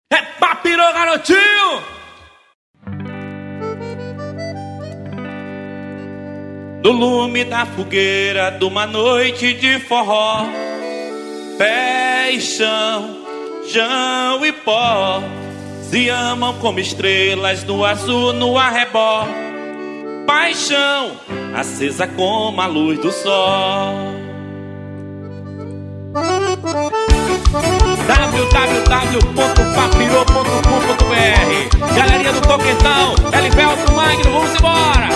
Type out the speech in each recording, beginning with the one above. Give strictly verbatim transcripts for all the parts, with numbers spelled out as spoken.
É papiro, garotinho! No lume da fogueira de uma noite de forró, pé e chão, chão e pó se amam como estrelas no azul, no arrebó. Paixão acesa como a luz do sol. w w w ponto papiro ponto com ponto b r Galerinha do Toquetão, Elivelto Magno, vamos embora!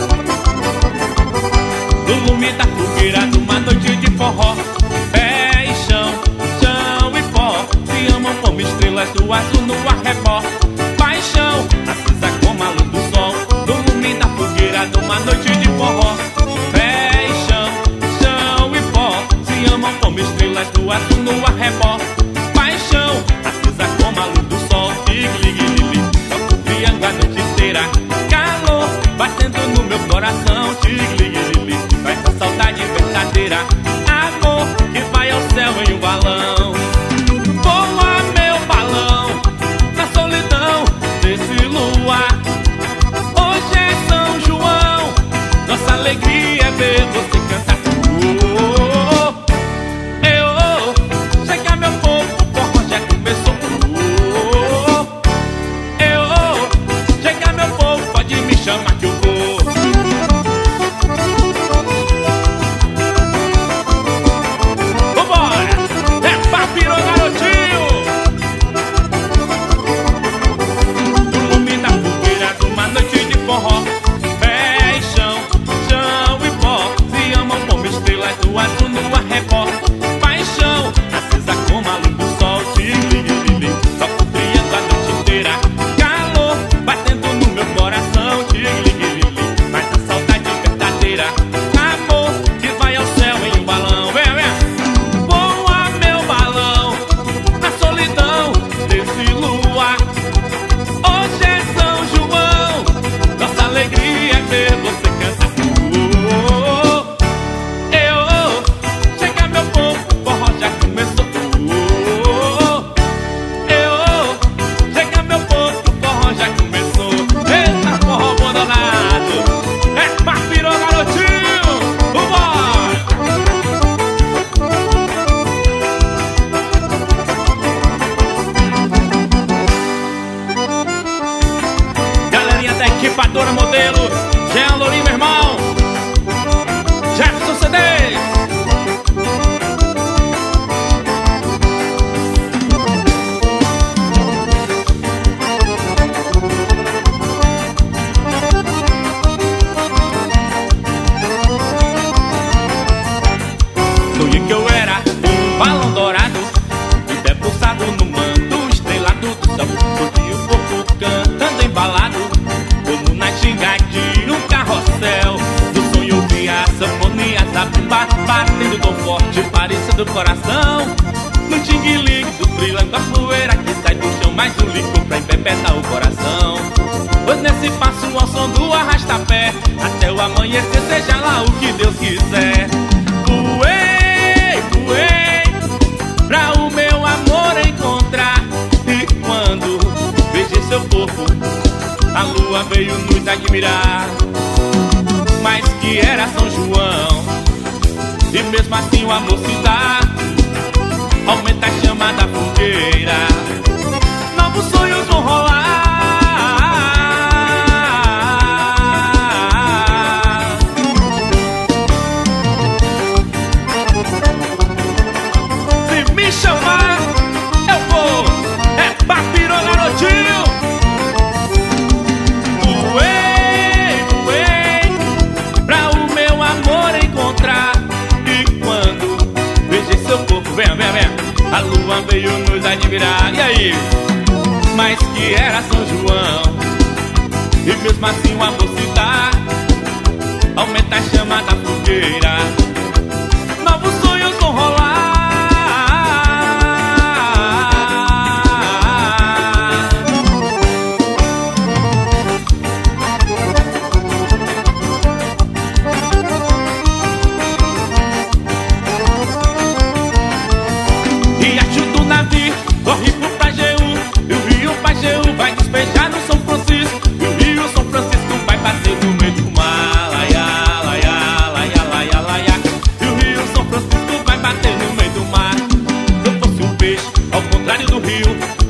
No lume da fogueira de uma noite de forró, pé e chão, chão e pó se amam como estrelas do azul no arrebó. Paixão acesa como a luz do sol. No lume da fogueira de uma noite de forró, pé e chão, chão e pó se amam como estrelas do azul no arrebó. Paixão acesa como a luz do sol. Tigli-li-li-li, toco triângulo a noite inteira. Calor batendo no meu coração. Tigli-li-li-li, vai essa saudade verdadeira. Amor que vai ao céu em um balão. Voa meu balão na solidão desse luar. Hoje é São João, nossa alegria é ver você cantar. Oh, oh, oh, chega meu povo, o forró já começou. Oh, oh, chega meu povo, pode me chamar que eu vou. Vambora, é papiro, garotinho. No lume da fogueira de uma noite de forró, pé e chão, chão e pó se amam como estrelas do azul no arrebó. Paixão acesa como a luz do sol. Tigli-li-li-li, toco triângulo a noite inteira. Calor batendo no meu coração. Tigli-li-li-li, mas a saudade verdadeira. Amor que vai ao céu em um balão. Vem, vem, voa meu balão na solidão desse luar. Hoje é São João, nossa alegria é ver você cantar. Oh, oh, oh, chega meu povo, o forró já começou. Oh, oh, chega meu povo, o forró já começou. Eita forró abandonado, é papiro, garotinho. Vambora! Galerinha da equipadora modelo, Jean Lourinho, meu irmão, Jefferson C Ds. Sonhei que eu era um balão dourado e debruçado no manto estrelado do céu. Sonhei o corpo cantando embalado como na ginga de um carrossel. No sonho eu vi a sanfonia zabumba batendo tão forte, parecendo coração. No tingue-ligue do triângulo a poeira que sai do chão, mais um licor pra empepetar o coração. Pois nesse passo ao som do arrasta-pé, até o amanhecer seja lá o que Deus quiser. Voei, voei pra o meu amor encontrar. E quando beijei seu corpo, a lua veio nos admirar. Mas que era São João, e mesmo assim o amor se dá. Aumenta a chama da fogueira, novos sonhos vão rolar. Se me chamar, eu vou, é papiro, garotinho. Voei, voei pra o meu amor encontrar. E quando beijei seu corpo, venha, venha, venha, a lua veio nos admirar. E aí? Mas que era São João, e mesmo assim o amor se dá. Aumenta a chama da fogueira, novos sonhos vão rolar. E ajuda o navio, corre pro Pajeú, e o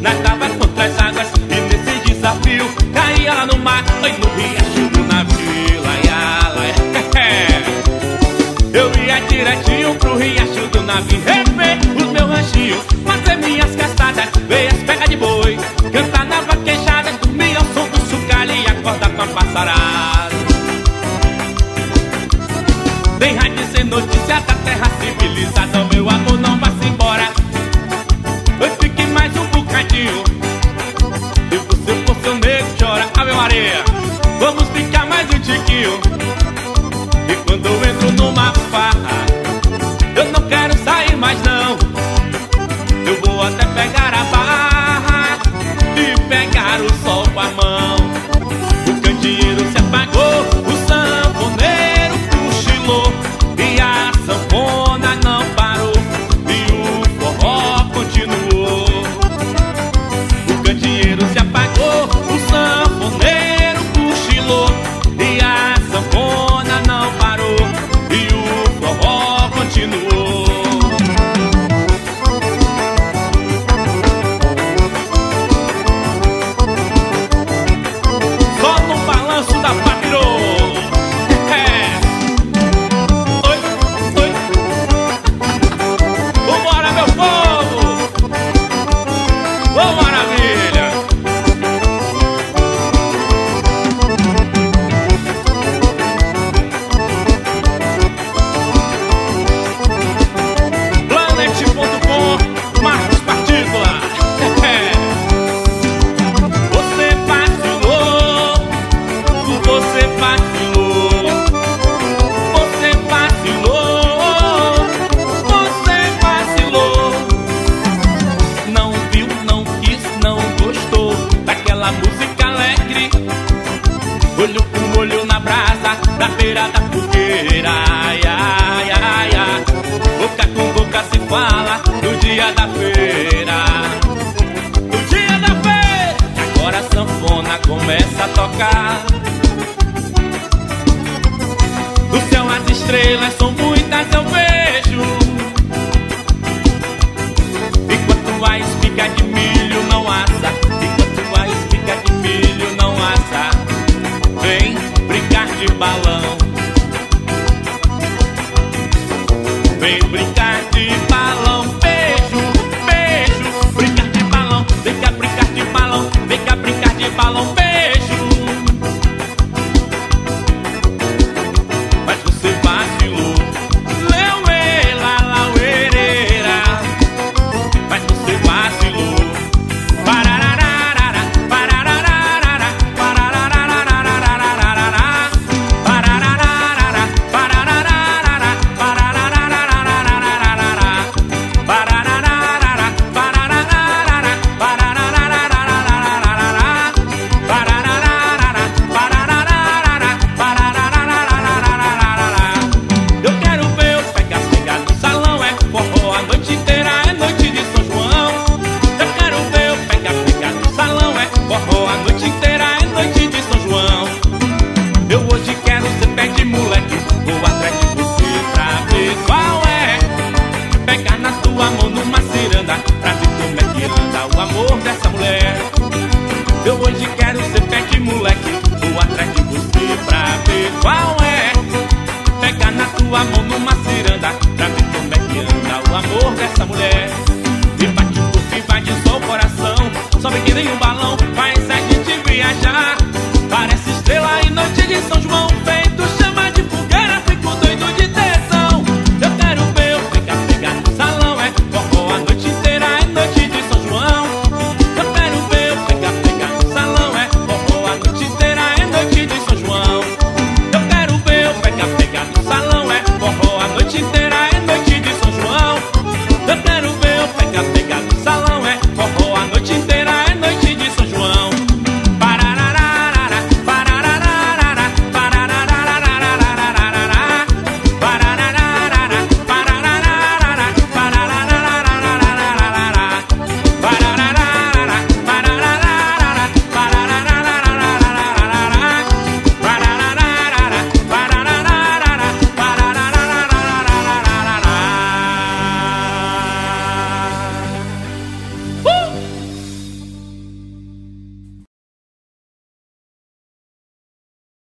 nadava contra as águas e nesse desafio caía lá no mar, oi, no riacho do navio. Laia, laia. Eu ia direitinho pro riacho do navio, rever os meus ranchinhos, fazer minhas caçadas, ver as pegas de boi, cantar na vaquejada, dormir ao som do chocalho e acordar com a passarada. Tem rádio sem notícia da terra civilizada, meu amor, não vá-se embora, eu fique mais um bocadinho. Se você for seu nego, chora, Ave Maria, vamos ficar mais um tiquinho. E quando eu entro numa farra, eu não quero sair mais não. Eu vou até pegar a barra e pegar o sol com a mão. O candeeiro se apagou, o sanfoneiro cochilou e a sanfona não parou e o forró continuou. O candeeiro se apagou, o sanfoneiro cochilou e a sanfona não parou e o forró continuou. Só no balanço da papirô. É. Oi, oi. Vambora, meu povo. Ô, maravilha. Planet ponto com, Marcos Partícula. Você vacilou, você vacilou, você vacilou, você vacilou. Não viu, não quis, não gostou daquela música alegre. Olho com olho na brasa, da beira da fogueira. Ai, ai, ai, ai. Boca com boca se fala no dia da feira. No dia da feira, agora a sanfona começa a tocar. No céu as estrelas são muitas, eu vejo.